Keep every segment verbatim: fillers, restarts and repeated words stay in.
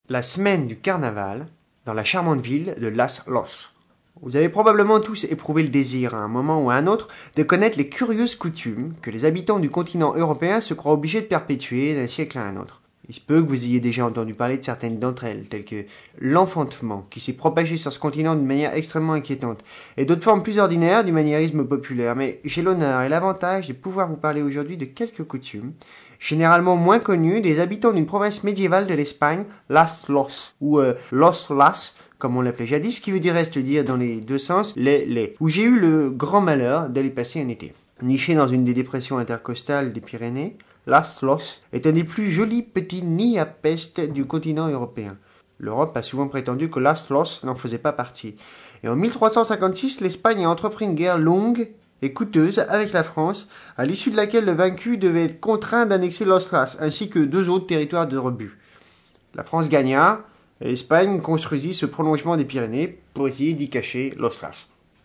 la semaine du carnaval dans la charmante ville de Las Los. Vous avez probablement tous éprouvé le désir, à un moment ou à un autre, de connaître les curieuses coutumes que les habitants du continent européen se croient obligés de perpétuer d'un siècle à un autre. Il se peut que vous ayez déjà entendu parler de certaines d'entre elles, telles que l'enfantement, qui s'est propagé sur ce continent d'une manière extrêmement inquiétante, et d'autres formes plus ordinaires du maniérisme populaire. Mais j'ai l'honneur et l'avantage de pouvoir vous parler aujourd'hui de quelques coutumes, généralement moins connues, des habitants d'une province médiévale de l'Espagne, Las Los, ou euh, Los Las, comme on l'appelait jadis, ce qui veut dire reste dire dans les deux sens, les les, où j'ai eu le grand malheur d'aller passer un été. Niché dans une des dépressions intercostales des Pyrénées, Las Los est un des plus jolis petits nids à peste du continent européen. L'Europe a souvent prétendu que Las Los n'en faisait pas partie. Et en mille trois cent cinquante-six, l'Espagne a entrepris une guerre longue et coûteuse avec la France, à l'issue de laquelle le vaincu devait être contraint d'annexer Los Las, ainsi que deux autres territoires de rebut. La France gagna, et l'Espagne construisit ce prolongement des Pyrénées pour essayer d'y cacher Los Las.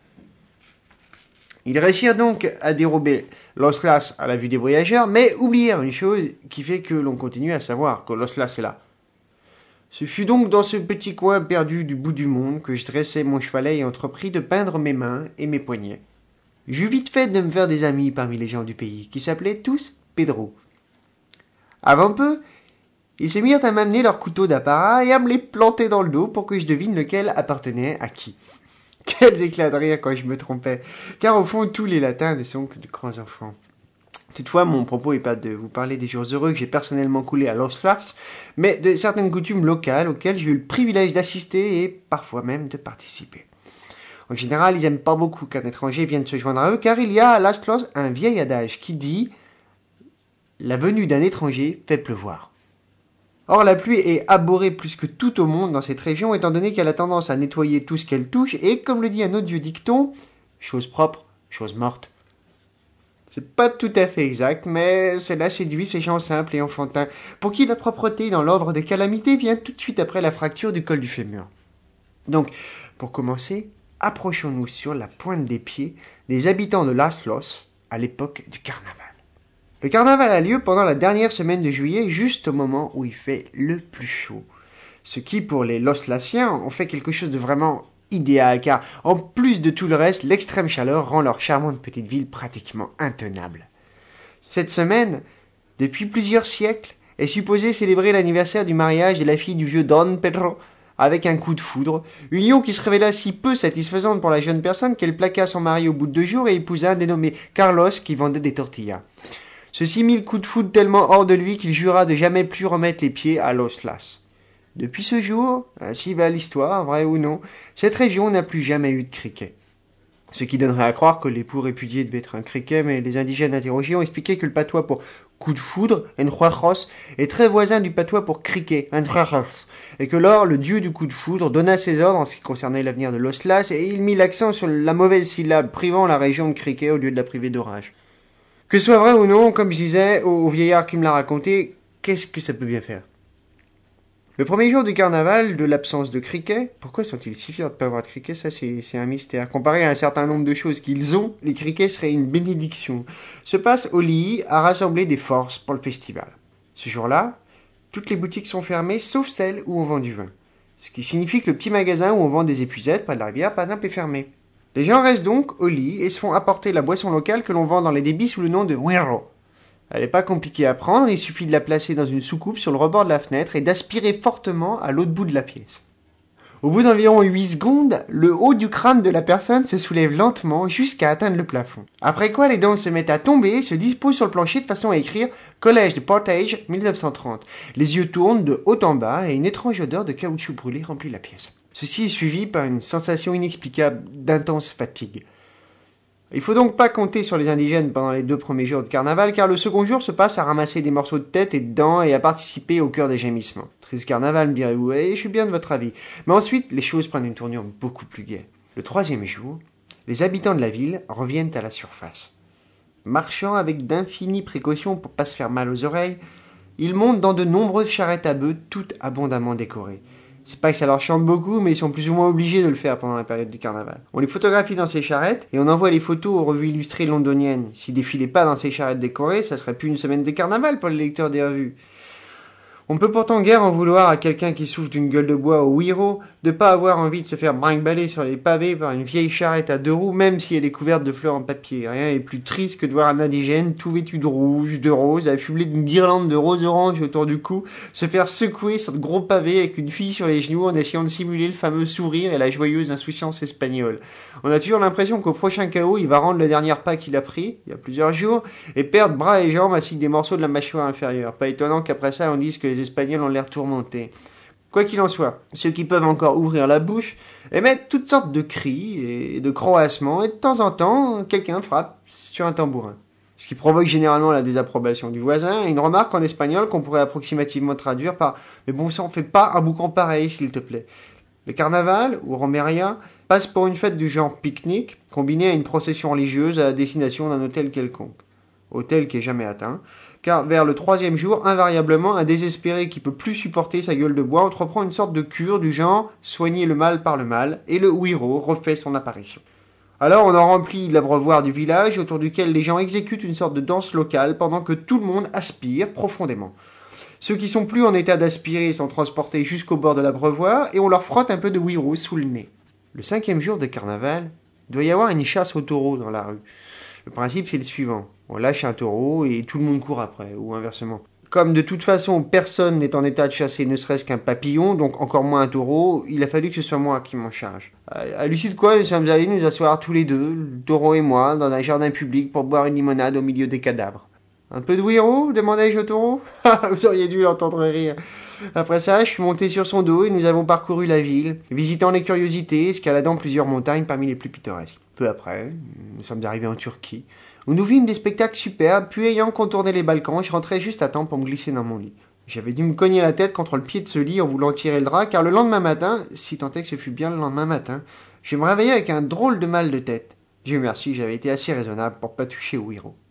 Ils réussirent donc à dérober Los Las à la vue des voyageurs, mais oublièrent une chose qui fait que l'on continue à savoir que Los Las est là. Ce fut donc dans ce petit coin perdu du bout du monde que je dressai mon chevalet et entrepris de peindre mes mains et mes poignets. J'eus vite fait de me faire des amis parmi les gens du pays, qui s'appelaient tous Pedro. Avant peu, ils se mirent à m'amener leurs couteaux d'apparat et à me les planter dans le dos pour que je devine lequel appartenait à qui. Quels éclats de rire quand je me trompais, car au fond, tous les latins ne sont que de grands enfants. Toutefois, mon propos n'est pas de vous parler des jours heureux que j'ai personnellement coulés à Los Las, mais de certaines coutumes locales auxquelles j'ai eu le privilège d'assister et parfois même de participer. En général, ils n'aiment pas beaucoup qu'un étranger vienne se joindre à eux, car il y a à Las Los un vieil adage qui dit « La venue d'un étranger fait pleuvoir ». Or, la pluie est abhorrée plus que tout au monde dans cette région, étant donné qu'elle a tendance à nettoyer tout ce qu'elle touche, et comme le dit un autre vieux dicton, chose propre, chose morte. C'est pas tout à fait exact, mais cela séduit ces gens simples et enfantins, pour qui la propreté dans l'ordre des calamités vient tout de suite après la fracture du col du fémur. Donc, pour commencer, approchons-nous sur la pointe des pieds des habitants de Las Los à l'époque du carnaval. Le carnaval a lieu pendant la dernière semaine de juillet, juste au moment où il fait le plus chaud. Ce qui, pour les Loslasiens, en fait quelque chose de vraiment idéal, car en plus de tout le reste, l'extrême chaleur rend leur charmante petite ville pratiquement intenable. Cette semaine, depuis plusieurs siècles, est supposée célébrer l'anniversaire du mariage de la fille du vieux Don Pedro avec un coup de foudre, union qui se révéla si peu satisfaisante pour la jeune personne qu'elle plaqua son mari au bout de deux jours et épousa un dénommé Carlos qui vendait des tortillas. Ceci mit le coup de foudre tellement hors de lui qu'il jura de jamais plus remettre les pieds à Los Las. Depuis ce jour, ainsi va l'histoire, vrai ou non, cette région n'a plus jamais eu de criquet. Ce qui donnerait à croire que l'époux répudié devait être un criquet, mais les indigènes interrogés ont expliqué que le patois pour coup de foudre, enjuajos, est très voisin du patois pour criquet, enjuajos, et que lors le dieu du coup de foudre donna ses ordres en ce qui concernait l'avenir de Los Las, et il mit l'accent sur la mauvaise syllabe, privant la région de criquet au lieu de la priver d'orage. Que ce soit vrai ou non, comme je disais au, au vieillard qui me l'a raconté, qu'est-ce que ça peut bien faire? Le premier jour du carnaval, de l'absence de criquets, pourquoi sont-ils si fiers de ne pas avoir de criquets? Ça, c'est, c'est un mystère. Comparé à un certain nombre de choses qu'ils ont, les criquets seraient une bénédiction. Se passe au lit à rassembler des forces pour le festival. Ce jour-là, toutes les boutiques sont fermées, sauf celles où on vend du vin. Ce qui signifie que le petit magasin où on vend des épuisettes près de la rivière, par exemple, est fermé. Les gens restent donc au lit et se font apporter la boisson locale que l'on vend dans les débits sous le nom de huero. Elle n'est pas compliquée à prendre, il suffit de la placer dans une soucoupe sur le rebord de la fenêtre et d'aspirer fortement à l'autre bout de la pièce. Au bout d'environ huit secondes, le haut du crâne de la personne se soulève lentement jusqu'à atteindre le plafond. Après quoi, les dents se mettent à tomber et se disposent sur le plancher de façon à écrire « Collège de Portage mille neuf cent trente ». Les yeux tournent de haut en bas et une étrange odeur de caoutchouc brûlé remplit la pièce. Ceci est suivi par une sensation inexplicable d'intense fatigue. Il faut donc pas compter sur les indigènes pendant les deux premiers jours de carnaval, car le second jour se passe à ramasser des morceaux de tête et de dents et à participer au cœur des gémissements. Triste carnaval, me direz-vous, et je suis bien de votre avis. Mais ensuite, les choses prennent une tournure beaucoup plus gaie. Le troisième jour, les habitants de la ville reviennent à la surface. Marchant avec d'infinies précautions pour pas se faire mal aux oreilles, ils montent dans de nombreuses charrettes à bœufs, toutes abondamment décorées. C'est pas que ça leur chante beaucoup, mais ils sont plus ou moins obligés de le faire pendant la période du carnaval. On les photographie dans ces charrettes et on envoie les photos aux revues illustrées londoniennes. S'ils défilaient pas dans ces charrettes décorées, ça serait plus une semaine de carnaval pour les lecteurs des revues. On peut pourtant guère en vouloir à quelqu'un qui souffre d'une gueule de bois au Ouïro de pas avoir envie de se faire brinque-baller sur les pavés par une vieille charrette à deux roues, même si elle est couverte de fleurs en papier. Rien n'est plus triste que de voir un indigène tout vêtu de rouge, de rose, affublé d'une guirlande de rose orange autour du cou, se faire secouer sur de gros pavés avec une fille sur les genoux en essayant de simuler le fameux sourire et la joyeuse insouciance espagnole. On a toujours l'impression qu'au prochain K O, il va rendre le dernier pas qu'il a pris, il y a plusieurs jours, et perdre bras et jambes ainsi que des morceaux de la mâchoire inférieure. Pas étonnant qu'après ça, on dise que les Espagnols ont l'air tourmentés. Quoi qu'il en soit, ceux qui peuvent encore ouvrir la bouche émettent toutes sortes de cris et de croassements, et de temps en temps, quelqu'un frappe sur un tambourin. Ce qui provoque généralement la désapprobation du voisin et une remarque en espagnol qu'on pourrait approximativement traduire par « Mais bon sang, fais pas un boucan pareil, s'il te plaît ». Le carnaval, ou Romeria, passe pour une fête du genre pique-nique, combinée à une procession religieuse à la destination d'un hôtel quelconque. Hôtel qui est jamais atteint, car vers le troisième jour, invariablement, un désespéré qui peut plus supporter sa gueule de bois entreprend une sorte de cure du genre « soigner le mal par le mal » et le Ouïro refait son apparition. Alors on en remplit l'abreuvoir du village autour duquel les gens exécutent une sorte de danse locale pendant que tout le monde aspire profondément. Ceux qui sont plus en état d'aspirer sont transportés jusqu'au bord de l'abreuvoir et on leur frotte un peu de Ouïro sous le nez. Le cinquième jour de carnaval, il doit y avoir une chasse aux taureaux dans la rue. Le principe c'est le suivant. On lâche un taureau et tout le monde court après, ou inversement. Comme de toute façon personne n'est en état de chasser ne serait-ce qu'un papillon, donc encore moins un taureau, il a fallu que ce soit moi qui m'en charge. À l'issue de quoi, nous sommes allés nous asseoir tous les deux, le taureau et moi, dans un jardin public pour boire une limonade au milieu des cadavres. Un peu de Ouïro, demandai-je au taureau. Vous auriez dû l'entendre rire. Après ça, je suis monté sur son dos et nous avons parcouru la ville, visitant les curiosités, escaladant plusieurs montagnes parmi les plus pittoresques. Peu après, nous sommes arrivés en Turquie, où nous vîmes des spectacles superbes, puis ayant contourné les Balkans, je rentrais juste à temps pour me glisser dans mon lit. J'avais dû me cogner la tête contre le pied de ce lit en voulant tirer le drap, car le lendemain matin, si tant est que ce fut bien le lendemain matin, je me réveillais avec un drôle de mal de tête. Dieu merci, j'avais été assez raisonnable pour pas toucher au Ouïro.